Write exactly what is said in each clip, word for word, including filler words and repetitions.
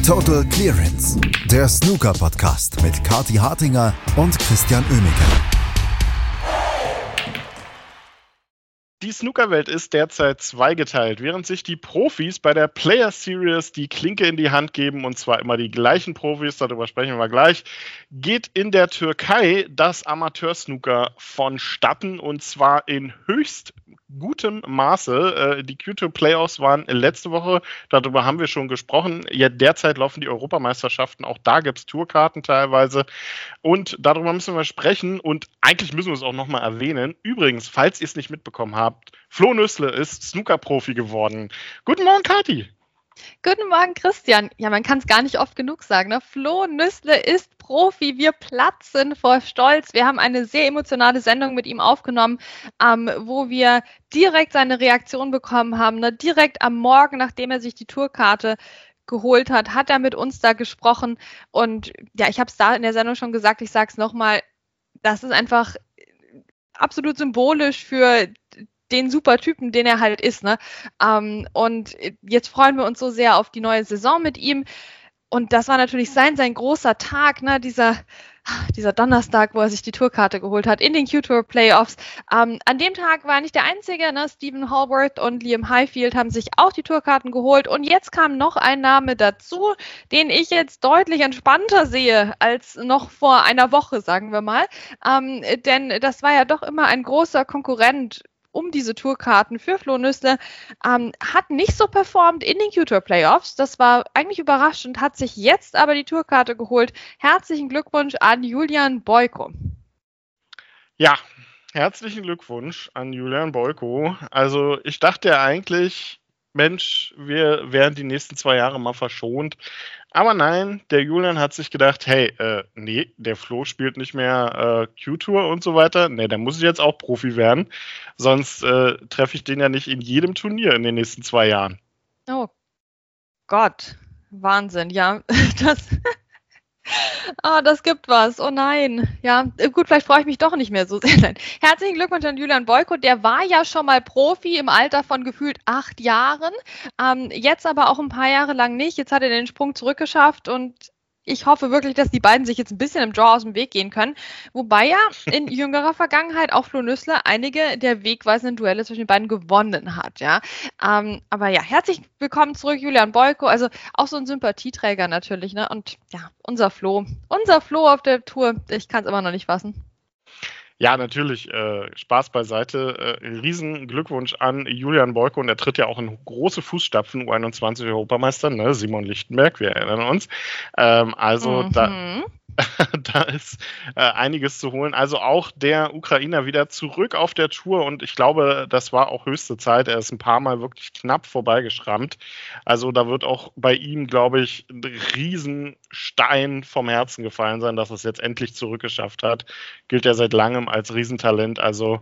Total Clearance, der Snooker-Podcast mit Kathi Hartinger und Christian Oemeke. Die Snookerwelt ist derzeit zweigeteilt, während sich die Profis bei der Player Series die Klinke in die Hand geben, und zwar immer die gleichen Profis, darüber sprechen wir gleich, geht in der Türkei das Amateur-Snooker vonstatten, und zwar in höchst gutem Maße. Die Q Tour Playoffs waren letzte Woche, darüber haben wir schon gesprochen. Ja, derzeit laufen die Europameisterschaften, auch da gibt es Tourkarten teilweise, und darüber müssen wir sprechen, und eigentlich müssen wir es auch nochmal erwähnen. Übrigens, falls ihr es nicht mitbekommen habt, Flo Nüssle ist Snooker-Profi geworden. Guten Morgen, Kathi. Guten Morgen, Christian. Ja, man kann es gar nicht oft genug sagen, ne? Flo Nüssle ist Profi. Wir platzen vor Stolz. Wir haben eine sehr emotionale Sendung mit ihm aufgenommen, ähm, wo wir direkt seine Reaktion bekommen haben. Ne? Direkt am Morgen, nachdem er sich die Tourkarte geholt hat, hat er mit uns da gesprochen. Und ja, ich habe es da in der Sendung schon gesagt, ich sage es nochmal, das ist einfach absolut symbolisch für den super Typen, den er halt ist, ne? Ähm, und jetzt freuen wir uns so sehr auf die neue Saison mit ihm. Und das war natürlich sein, sein großer Tag, ne? Dieser, dieser Donnerstag, wo er sich die Tourkarte geholt hat in den Q Tour Playoffs. Ähm, an dem Tag war nicht der einzige, ne? Stephen Hallworth und Liam Highfield haben sich auch die Tourkarten geholt. Und jetzt kam noch ein Name dazu, den ich jetzt deutlich entspannter sehe als noch vor einer Woche, sagen wir mal. Ähm, denn das war ja doch immer ein großer Konkurrent um diese Tourkarten für Flo Nüssle, ähm, hat nicht so performt in den Q Tour Playoffs. Das war eigentlich überraschend, hat sich jetzt aber die Tourkarte geholt. Herzlichen Glückwunsch an Julian Boyko. Ja, herzlichen Glückwunsch an Julian Boyko. Also ich dachte ja eigentlich, Mensch, wir wären die nächsten zwei Jahre mal verschont. Aber nein, der Julian hat sich gedacht, hey, äh, nee, der Flo spielt nicht mehr äh, Q-Tour und so weiter. Nee, der muss jetzt auch Profi werden. Sonst äh, treffe ich den ja nicht in jedem Turnier in den nächsten zwei Jahren. Oh Gott, Wahnsinn, ja. Das, oh, das gibt was. Oh nein. Ja, gut, vielleicht freue ich mich doch nicht mehr so sehr. Nein. Herzlichen Glückwunsch an Julian Boyko. Der war ja schon mal Profi im Alter von gefühlt acht Jahren. Ähm, jetzt aber auch ein paar Jahre lang nicht. Jetzt hat er den Sprung zurückgeschafft, und ich hoffe wirklich, dass die beiden sich jetzt ein bisschen im Draw aus dem Weg gehen können. Wobei ja in jüngerer Vergangenheit auch Flo Nüssle einige der wegweisenden Duelle zwischen den beiden gewonnen hat. Ja, ähm, aber ja, herzlich willkommen zurück, Julian Boyko. Also auch so ein Sympathieträger natürlich, ne? Und ja, unser Flo, unser Flo auf der Tour. Ich kann es immer noch nicht fassen. Ja, natürlich, äh, Spaß beiseite. Äh, riesen Glückwunsch an Julian Boyko, und er tritt ja auch in große Fußstapfen, U einundzwanzig Europameister, ne? Simon Lichtenberg, wir erinnern uns. Ähm, also mhm. da, da ist äh, einiges zu holen. Also auch der Ukrainer wieder zurück auf der Tour, und ich glaube, das war auch höchste Zeit. Er ist ein paar Mal wirklich knapp vorbeigeschrammt. Also da wird auch bei ihm, glaube ich, ein Riesenstein vom Herzen gefallen sein, dass er es jetzt endlich zurückgeschafft hat. Gilt er seit langem als Riesentalent. Also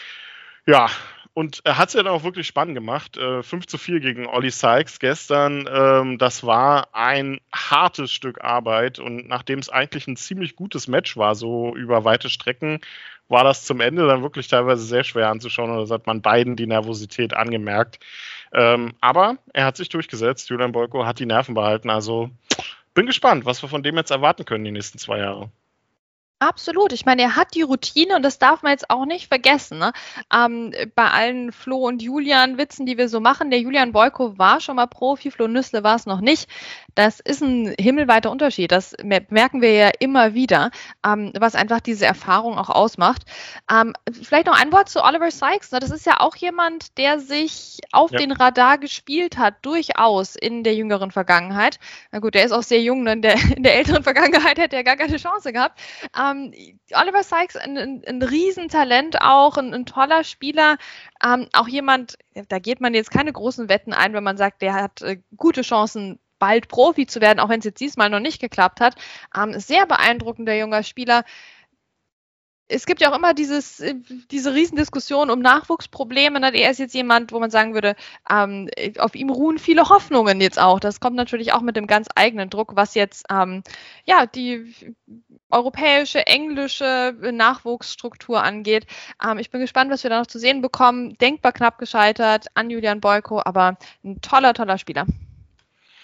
ja, und er hat es ja dann auch wirklich spannend gemacht. Äh, fünf zu vier gegen Ollie Sykes gestern. Ähm, das war ein hartes Stück Arbeit. Und nachdem es eigentlich ein ziemlich gutes Match war, so über weite Strecken, war das zum Ende dann wirklich teilweise sehr schwer anzuschauen. Und das hat man beiden die Nervosität angemerkt. Ähm, aber er hat sich durchgesetzt. Julian Boyko hat die Nerven behalten. Also bin gespannt, was wir von dem jetzt erwarten können die nächsten zwei Jahre. Absolut. Ich meine, er hat die Routine, und das darf man jetzt auch nicht vergessen. Ne? Ähm, bei allen Flo und Julian Witzen, die wir so machen, der Julian Boyko war schon mal Profi, Flo Nüssle war es noch nicht. Das ist ein himmelweiter Unterschied. Das merken wir ja immer wieder, ähm, was einfach diese Erfahrung auch ausmacht. Ähm, vielleicht noch ein Wort zu Oliver Sykes. Ne? Das ist ja auch jemand, der sich auf ja. den Radar gespielt hat, durchaus in der jüngeren Vergangenheit. Na gut, der ist auch sehr jung, ne? in, der, in der älteren Vergangenheit hätte er gar keine Chance gehabt. Ähm, Oliver Sykes, ein, ein, ein Riesentalent auch, ein, ein toller Spieler, ähm, auch jemand, da geht man jetzt keine großen Wetten ein, wenn man sagt, der hat äh, gute Chancen, bald Profi zu werden, auch wenn es jetzt diesmal noch nicht geklappt hat. Ähm, sehr beeindruckender junger Spieler. Es gibt ja auch immer dieses, diese Riesendiskussion um Nachwuchsprobleme. Ne? Er ist jetzt jemand, wo man sagen würde, ähm, auf ihm ruhen viele Hoffnungen jetzt auch. Das kommt natürlich auch mit dem ganz eigenen Druck, was jetzt ähm, ja die europäische, englische Nachwuchsstruktur angeht. Ähm, ich bin gespannt, was wir da noch zu sehen bekommen. Denkbar knapp gescheitert an Julian Boyko, aber ein toller, toller Spieler.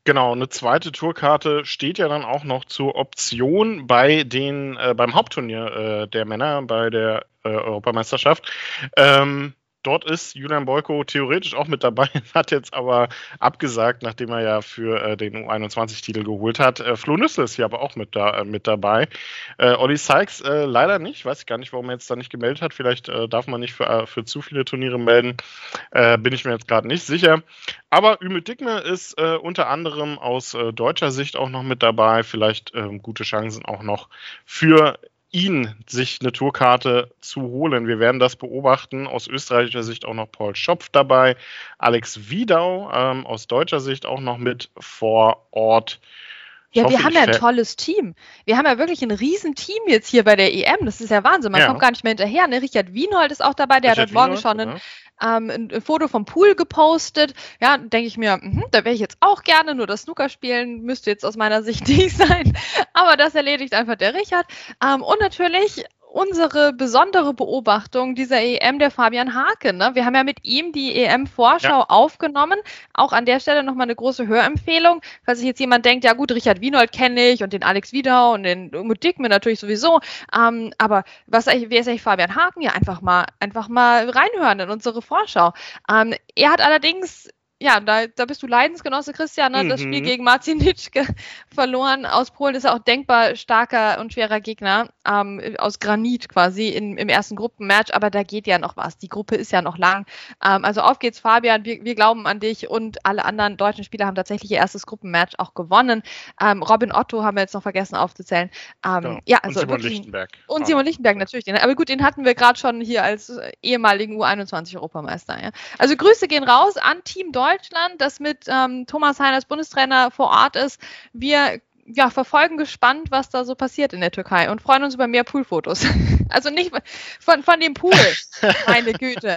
Genau, eine zweite Tourkarte steht ja dann auch noch zur Option bei den äh, beim Hauptturnier äh, der Männer, bei der äh, Europameisterschaft. Ähm, dort ist Julian Boyko theoretisch auch mit dabei, hat jetzt aber abgesagt, nachdem er ja für äh, den U einundzwanzig-Titel geholt hat. Äh, Flo Nüssle ist hier aber auch mit, da, äh, mit dabei. Äh, Olli Sykes äh, leider nicht, weiß ich gar nicht, warum er jetzt da nicht gemeldet hat. Vielleicht äh, darf man nicht für, äh, für zu viele Turniere melden, äh, bin ich mir jetzt gerade nicht sicher. Aber Ümit Dikme ist äh, unter anderem aus äh, deutscher Sicht auch noch mit dabei. Vielleicht äh, gute Chancen auch noch für ihn, sich eine Tourkarte zu holen. Wir werden das beobachten. Aus österreichischer Sicht auch noch Paul Schopf dabei. Alex Wiedau ähm, aus deutscher Sicht auch noch mit vor Ort. Ich Ja, hoffe, wir haben ich ja ein ver- tolles Team. Wir haben ja wirklich ein Riesen-Team jetzt hier bei der E M. Das ist ja Wahnsinn. Man Ja. kommt gar nicht mehr hinterher. Ne? Richard Wienold ist auch dabei. Der Richard hat heute Morgen Wienold, schon ein, ähm, ein, ein Foto vom Pool gepostet. Ja, denke ich mir, mh, da wäre ich jetzt auch gerne. Nur das Snookerspielen müsste jetzt aus meiner Sicht nicht sein. Aber das erledigt einfach der Richard. Ähm, und natürlich unsere besondere Beobachtung dieser E M, der Fabian Hake. Ne? Wir haben ja mit ihm die E M-Vorschau Ja. aufgenommen. Auch an der Stelle nochmal eine große Hörempfehlung. Falls sich jetzt jemand denkt, ja gut, Richard Wienold kenne ich und den Alex Wiedau und den Umut Dikme natürlich sowieso. Ähm, aber was eigentlich, wer ist eigentlich Fabian Haken? Ja, einfach mal, einfach mal reinhören in unsere Vorschau. Ähm, er hat allerdings ja, da, da bist du Leidensgenosse, Christian, ne? Das Mhm. Spiel gegen Marcin Nitschke verloren. Aus Polen ist er auch denkbar starker und schwerer Gegner, ähm, aus Granit quasi in, im ersten Gruppenmatch, aber da geht ja noch was. Die Gruppe ist ja noch lang. Ähm, also auf geht's, Fabian, wir, wir glauben an dich und alle anderen deutschen Spieler haben tatsächlich ihr erstes Gruppenmatch auch gewonnen. Ähm, Robin Otto haben wir jetzt noch vergessen aufzuzählen. Ähm, Genau. ja, also und Simon wirklich- Lichtenberg. Und Simon Lichtenberg natürlich. Den, aber gut, den hatten wir gerade schon hier als äh, ehemaligen U einundzwanzig-Europameister. Ja. Also Grüße gehen raus an Team Deutschland, das mit ähm, Thomas Hein als Bundestrainer vor Ort ist. Wir ja, verfolgen gespannt, was da so passiert in der Türkei und freuen uns über mehr Poolfotos. Also nicht von, von dem Pool, meine Güte.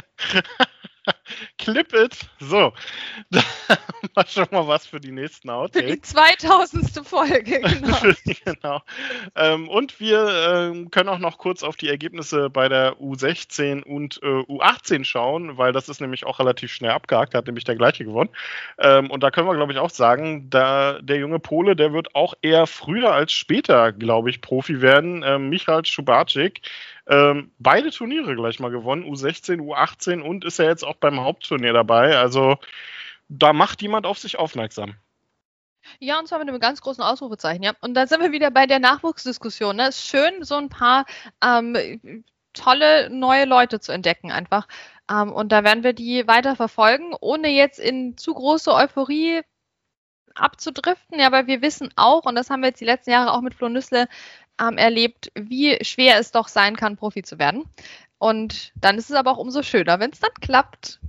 Clip it. So, da haben wir schon mal was für die nächsten Für die Outtakes. zweitausendste Folge, genau. genau. Ähm, und wir ähm, können auch noch kurz auf die Ergebnisse bei der U sechzehn und äh, U achtzehn schauen, weil das ist nämlich auch relativ schnell abgehakt, hat nämlich der gleiche gewonnen. Ähm, und da können wir, glaube ich, auch sagen, da der junge Pole, der wird auch eher früher als später, glaube ich, Profi werden. Ähm, Michal Schubacic, ähm, beide Turniere gleich mal gewonnen, U sechzehn, U achtzehn, und ist ja jetzt auch beim Hauptturnier dabei. Also da macht jemand auf sich aufmerksam. Ja, und zwar mit einem ganz großen Ausrufezeichen, ja. Und da sind wir wieder bei der Nachwuchsdiskussion. Ne? Es ist schön, so ein paar ähm, tolle neue Leute zu entdecken einfach. Ähm, und da werden wir die weiter verfolgen, ohne jetzt in zu große Euphorie abzudriften. Ja, aber wir wissen auch, und das haben wir jetzt die letzten Jahre auch mit Flo Nüssle ähm, erlebt, wie schwer es doch sein kann, Profi zu werden. Und dann ist es aber auch umso schöner, wenn es dann klappt.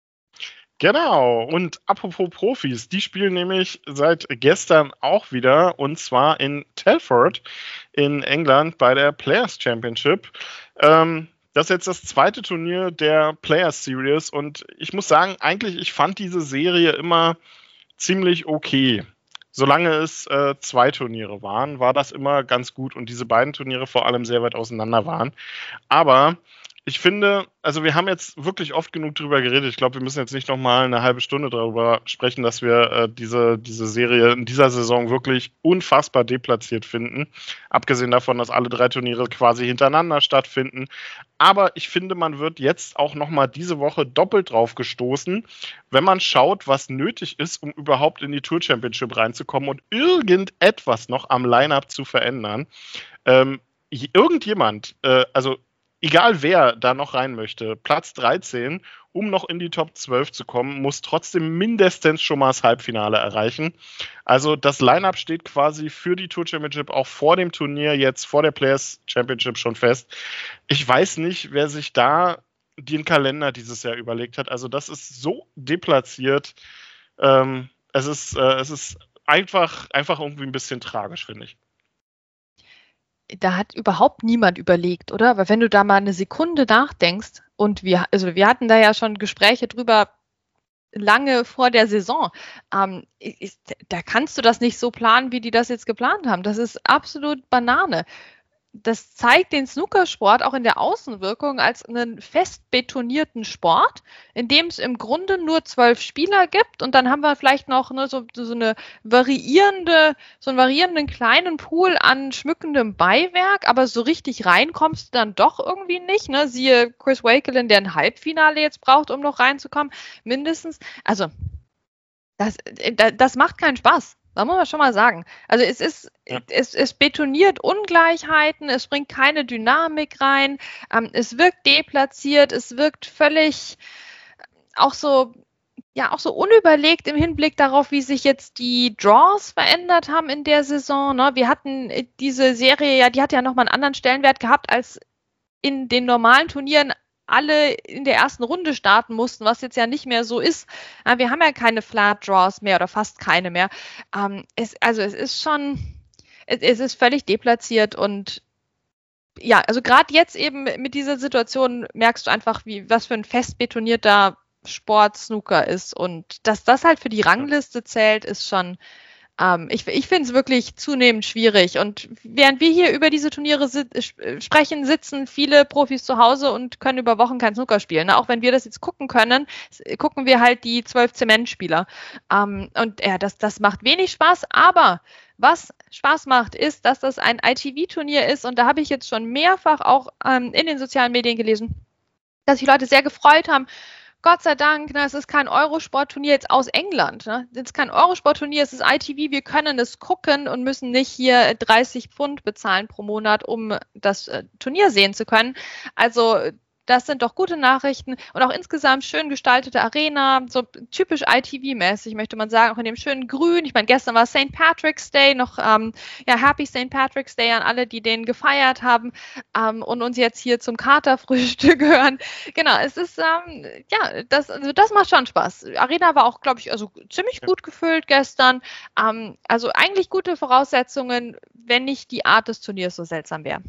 Genau, und apropos Profis, die spielen nämlich seit gestern auch wieder, und zwar in Telford in England bei der Players Championship. Ähm, das ist jetzt das zweite Turnier der Players Series, und ich muss sagen, eigentlich, ich fand diese Serie immer ziemlich okay. Solange es äh, zwei Turniere waren, war das immer ganz gut, und diese beiden Turniere vor allem sehr weit auseinander waren. Aber ich finde, also wir haben jetzt wirklich oft genug drüber geredet. Ich glaube, wir müssen jetzt nicht nochmal eine halbe Stunde darüber sprechen, dass wir äh, diese, diese Serie in dieser Saison wirklich unfassbar deplatziert finden. Abgesehen davon, dass alle drei Turniere quasi hintereinander stattfinden. Aber ich finde, man wird jetzt auch nochmal diese Woche doppelt drauf gestoßen, wenn man schaut, was nötig ist, um überhaupt in die Tour Championship reinzukommen und irgendetwas noch am Line-Up zu verändern. Ähm, irgendjemand, äh, also egal wer da noch rein möchte, Platz dreizehn, um noch in die Top zwölf zu kommen, muss trotzdem mindestens schon mal das Halbfinale erreichen. Also das Line-Up steht quasi für die Tour Championship auch vor dem Turnier, jetzt vor der Players Championship schon fest. Ich weiß nicht, wer sich da den Kalender dieses Jahr überlegt hat. Also das ist so deplatziert. Ähm, es ist, äh, es ist einfach, einfach irgendwie ein bisschen tragisch, finde ich. Da hat überhaupt niemand überlegt, oder? Weil wenn du da mal eine Sekunde nachdenkst, und wir, also wir hatten da ja schon Gespräche drüber lange vor der Saison, ähm, ist, da kannst du das nicht so planen, wie die das jetzt geplant haben. Das ist absolut Banane. das zeigt den Snookersport auch in der Außenwirkung als einen fest betonierten Sport, in dem es im Grunde nur zwölf Spieler gibt und dann haben wir vielleicht noch ne, so, so eine variierende, so einen variierenden kleinen Pool an schmückendem Beiwerk, aber so richtig rein kommst du dann doch irgendwie nicht. Ne? Siehe Chris Wakelin, der ein Halbfinale jetzt braucht, um noch reinzukommen, mindestens. Also das, das macht keinen Spaß. Das muss man schon mal sagen. Also es ist, ja. es, es betoniert Ungleichheiten, es bringt keine Dynamik rein, ähm, es wirkt deplatziert, es wirkt völlig auch so, ja, auch so unüberlegt im Hinblick darauf, wie sich jetzt die Draws verändert haben in der Saison. Ne? Wir hatten diese Serie, ja, die hat ja nochmal einen anderen Stellenwert gehabt, als in den normalen Turnieren alle in der ersten Runde starten mussten, was jetzt ja nicht mehr so ist. Wir haben ja keine Flat Draws mehr oder fast keine mehr. Ähm, es, also es ist schon, es, es ist völlig deplatziert und ja, also gerade jetzt eben mit dieser Situation merkst du einfach, wie was für ein fest betonierter Sport Snooker ist und dass das halt für die Rangliste zählt, ist schon Um, ich ich finde es wirklich zunehmend schwierig. Und während wir hier über diese Turniere si- sprechen, sitzen viele Profis zu Hause und können über Wochen kein Snooker spielen. Na, auch wenn wir das jetzt gucken können, gucken wir halt die zwölf Zementspieler. Um, und ja, das, das macht wenig Spaß. Aber was Spaß macht, ist, dass das ein I T V-Turnier ist. Und da habe ich jetzt schon mehrfach auch um, in den sozialen Medien gelesen, dass sich Leute sehr gefreut haben. Gott sei Dank, ne, es ist kein Eurosport-Turnier jetzt aus England. Ne? Es ist kein Eurosport-Turnier, es ist I T V, wir können es gucken und müssen nicht hier dreißig Pfund bezahlen pro Monat, um das äh, Turnier sehen zu können. Also das sind doch gute Nachrichten und auch insgesamt schön gestaltete Arena, so typisch I T V-mäßig, möchte man sagen, auch in dem schönen Grün. Ich meine, gestern war Saint Patrick's Day, noch ähm, ja, Happy Saint Patrick's Day an alle, die den gefeiert haben ähm, und uns jetzt hier zum Katerfrühstück hören. Genau, es ist, ähm, ja, das, also das macht schon Spaß. Arena war auch, glaube ich, also ziemlich gut gefüllt gestern. Ähm, also eigentlich gute Voraussetzungen, wenn nicht die Art des Turniers so seltsam wäre.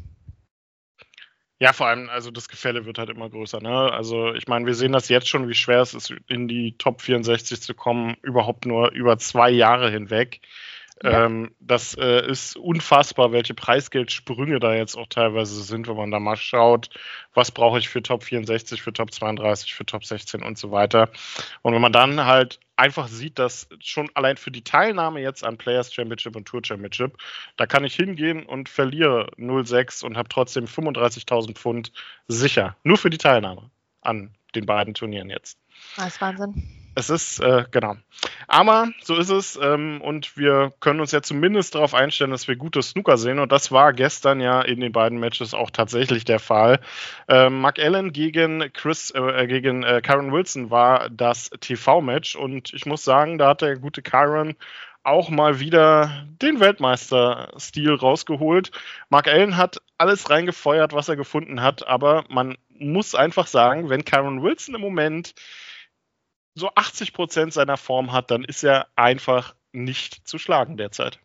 Ja, vor allem, also das Gefälle wird halt immer größer. Ne? Also ich meine, wir sehen das jetzt schon, wie schwer es ist, in die Top vierundsechzig zu kommen, überhaupt nur über zwei Jahre hinweg. Ja. Ähm, das äh, ist unfassbar, welche Preisgeldsprünge da jetzt auch teilweise sind, wenn man da mal schaut, was brauche ich für Top vierundsechzig, für Top zweiunddreißig, für Top sechzehn und so weiter. Und wenn man dann halt einfach sieht, dass schon allein für die Teilnahme jetzt an Players Championship und Tour Championship, da kann ich hingehen und verliere null Komma sechs und habe trotzdem fünfunddreißigtausend Pfund sicher. Nur für die Teilnahme an den beiden Turnieren jetzt. Das ist Wahnsinn. Es ist, äh, genau. Aber so ist es ähm, und wir können uns ja zumindest darauf einstellen, dass wir gutes Snooker sehen und das war gestern ja in den beiden Matches auch tatsächlich der Fall. Ähm, Mark Allen gegen Chris, äh, gegen äh, Karen Wilson war das T V-Match und ich muss sagen, da hat der gute Karen auch mal wieder den Weltmeister-Stil rausgeholt. Mark Allen hat alles reingefeuert, was er gefunden hat, aber man muss einfach sagen, wenn Karen Wilson im Moment so achtzig Prozent seiner Form hat, dann ist er einfach nicht zu schlagen derzeit.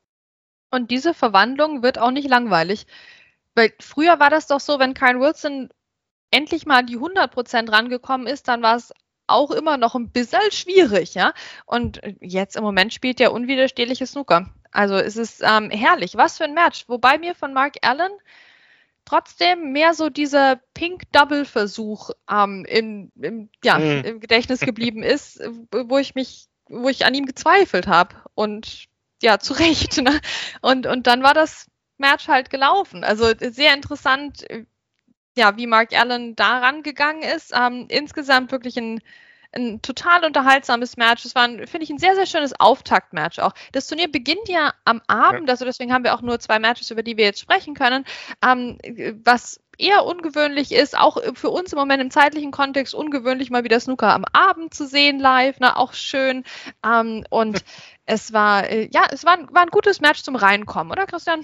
Und diese Verwandlung wird auch nicht langweilig. Weil früher war das doch so, wenn Karen Wilson endlich mal an die hundert Prozent rangekommen ist, dann war es auch immer noch ein bisschen schwierig, ja. Und jetzt im Moment spielt der unwiderstehliche Snooker. Also es ist ähm, herrlich. Was für ein Match. Wobei mir von Mark Allen trotzdem mehr so dieser Pink-Double-Versuch ähm, in, im, ja, mm. im Gedächtnis geblieben ist, wo ich mich, wo ich an ihm gezweifelt habe. Und ja, zu Recht. Ne? Und, und dann war das Match halt gelaufen. Also sehr interessant, ja, wie Mark Allen da rangegangen ist. Ähm, insgesamt wirklich ein Ein total unterhaltsames Match. Es war, finde ich, ein sehr, sehr schönes Auftaktmatch auch. Das Turnier beginnt ja am Abend, also deswegen haben wir auch nur zwei Matches, über die wir jetzt sprechen können, ähm, was eher ungewöhnlich ist, auch für uns im Moment im zeitlichen Kontext ungewöhnlich, mal wieder Snooker am Abend zu sehen live, ne, auch schön. Ähm, und es war, äh, ja, es war, war ein gutes Match zum Reinkommen, oder Christian?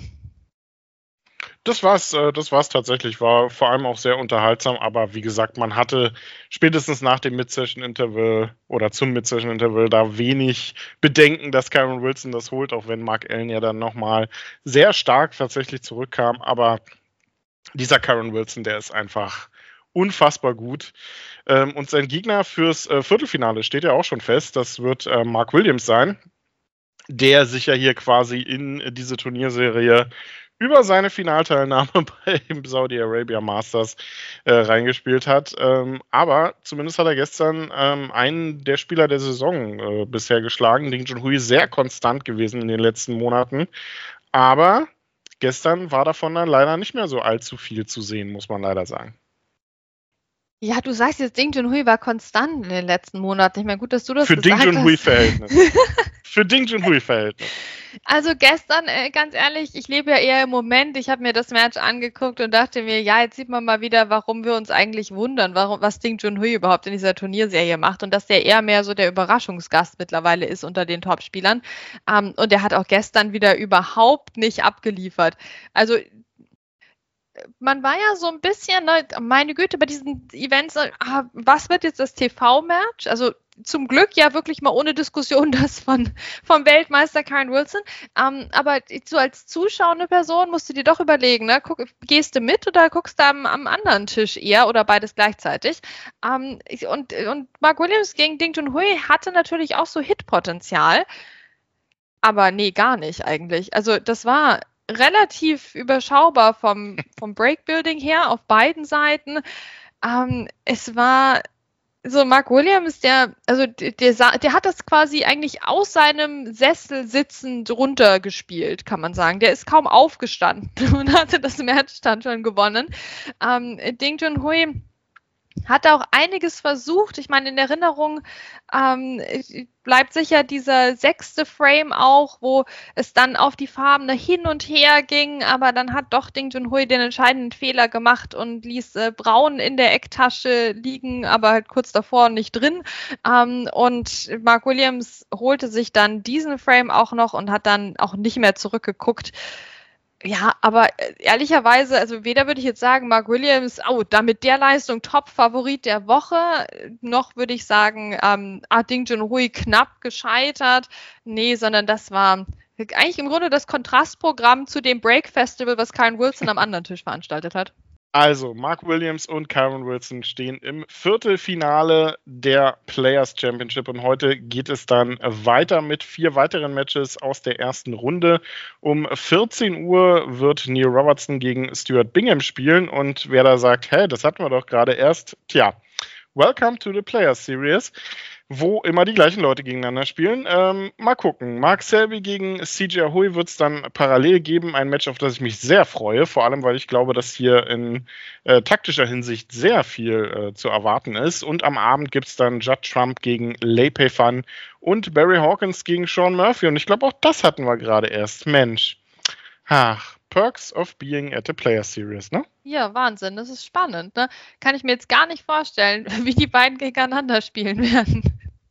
Das war's, das war's tatsächlich, war vor allem auch sehr unterhaltsam, aber wie gesagt, man hatte spätestens nach dem Mid-Session-Interval oder zum Mid-Session-Interval da wenig Bedenken, dass Karen Wilson das holt, auch wenn Mark Allen ja dann nochmal sehr stark tatsächlich zurückkam, aber dieser Karen Wilson, der ist einfach unfassbar gut. Und sein Gegner fürs Viertelfinale steht ja auch schon fest, das wird Mark Williams sein, der sich ja hier quasi in diese Turnierserie über seine Finalteilnahme beim Saudi Arabia Masters äh, reingespielt hat. Ähm, aber zumindest hat er gestern ähm, einen der Spieler der Saison äh, bisher geschlagen. Ding Junhui sehr konstant gewesen in den letzten Monaten. Aber gestern war davon dann leider nicht mehr so allzu viel zu sehen, muss man leider sagen. Ja, du sagst jetzt, Ding Junhui war konstant in den letzten Monaten. Ich meine, gut, dass du das Für gesagt hast. Ding Junhui-Verhältnisse. Für Ding Junhui-Verhältnisse. Also gestern, äh, ganz ehrlich, ich lebe ja eher im Moment. Ich habe mir das Match angeguckt und dachte mir, ja, jetzt sieht man mal wieder, warum wir uns eigentlich wundern, warum, was Ding Junhui überhaupt in dieser Turnierserie macht und dass der eher mehr so der Überraschungsgast mittlerweile ist unter den Topspielern. Ähm, und der hat auch gestern wieder überhaupt nicht abgeliefert. Also man war ja so ein bisschen, ne, meine Güte, bei diesen Events, ah, was wird jetzt das T V-Match? Also zum Glück ja wirklich mal ohne Diskussion das von vom Weltmeister Karen Wilson. Ähm, aber so als zuschauende Person musst du dir doch überlegen, ne? Guck, gehst du mit oder guckst du am, am anderen Tisch eher oder beides gleichzeitig? Ähm, und, und Mark Williams gegen Ding Junhui hatte natürlich auch so Hitpotenzial. Aber nee, gar nicht eigentlich. Also das war relativ überschaubar vom, vom Breakbuilding her auf beiden Seiten. Ähm, es war so, Mark Williams, der, also der, der hat das quasi eigentlich aus seinem Sessel sitzend runtergespielt, kann man sagen. Der ist kaum aufgestanden und hatte das Match dann schon gewonnen. Ähm, Ding Junhui hat auch einiges versucht. Ich meine, in Erinnerung ähm, bleibt sicher dieser sechste Frame auch, wo es dann auf die Farben hin und her ging, aber dann hat doch Ding Junhui den entscheidenden Fehler gemacht und ließ äh, Braun in der Ecktasche liegen, aber halt kurz davor nicht drin. Ähm, und Mark Williams holte sich dann diesen Frame auch noch und hat dann auch nicht mehr zurückgeguckt. Ja, aber ehrlicherweise, also weder würde ich jetzt sagen, Mark Williams, oh, damit der Leistung Top-Favorit der Woche, noch würde ich sagen, ähm, ah, Ding Junhui knapp gescheitert. Nee, sondern das war eigentlich im Grunde das Kontrastprogramm zu dem Break Festival, was Karen Wilson am anderen Tisch veranstaltet hat. Also, Mark Williams und Karen Wilson stehen im Viertelfinale der Players Championship und heute geht es dann weiter mit vier weiteren Matches aus der ersten Runde. Um vierzehn Uhr wird Neil Robertson gegen Stuart Bingham spielen und wer da sagt, hä, das hatten wir doch gerade erst, tja, welcome to the Players Series, wo immer die gleichen Leute gegeneinander spielen. Ähm, mal gucken. Mark Selby gegen C J Ahui wird es dann parallel geben. Ein Match, auf das ich mich sehr freue. Vor allem, weil ich glaube, dass hier in äh, taktischer Hinsicht sehr viel äh, zu erwarten ist. Und am Abend gibt es dann Judd Trump gegen Lei Pei Fan und Barry Hawkins gegen Sean Murphy. Und ich glaube, auch das hatten wir gerade erst. Mensch. Ach, Perks of being at the Player Series, ne? Ja, Wahnsinn. Das ist spannend, ne? Kann ich mir jetzt gar nicht vorstellen, wie die beiden gegeneinander spielen werden.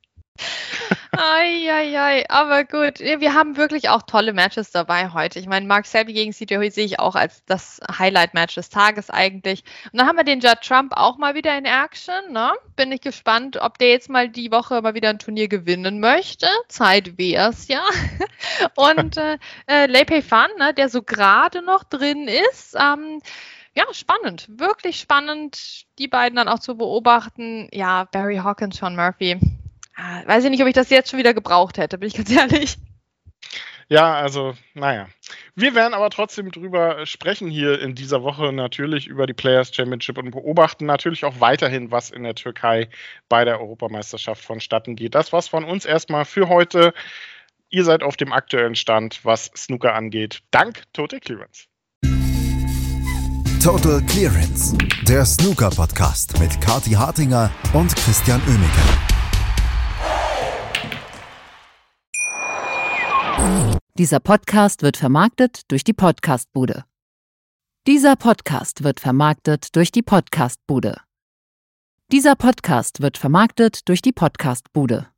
Eieiei, aber gut. Wir haben wirklich auch tolle Matches dabei heute. Ich meine, Mark Selby gegen C J Ahui sehe ich auch als das Highlight-Match des Tages eigentlich. Und dann haben wir den Judd Trump auch mal wieder in Action. Ne? Bin ich gespannt, ob der jetzt mal die Woche mal wieder ein Turnier gewinnen möchte. Zeit wär's ja. Und äh, äh, Lei Pei Fan, ne, der so gerade noch drin ist. Ähm, Ja, spannend, wirklich spannend, die beiden dann auch zu beobachten. Ja, Barry Hawkins, Sean Murphy. Ah, weiß ich nicht, ob ich das jetzt schon wieder gebraucht hätte, bin ich ganz ehrlich. Ja, also, naja. Wir werden aber trotzdem drüber sprechen hier in dieser Woche natürlich über die Players Championship und beobachten natürlich auch weiterhin, was in der Türkei bei der Europameisterschaft vonstatten geht. Das war's von uns erstmal für heute. Ihr seid auf dem aktuellen Stand, was Snooker angeht. Dank Total Clearance. Total Clearance, der Snooker-Podcast mit Kathi Hartinger und Christian Oemeke. Dieser Podcast wird vermarktet durch die Podcastbude. Dieser Podcast wird vermarktet durch die Podcastbude. Dieser Podcast wird vermarktet durch die Podcastbude.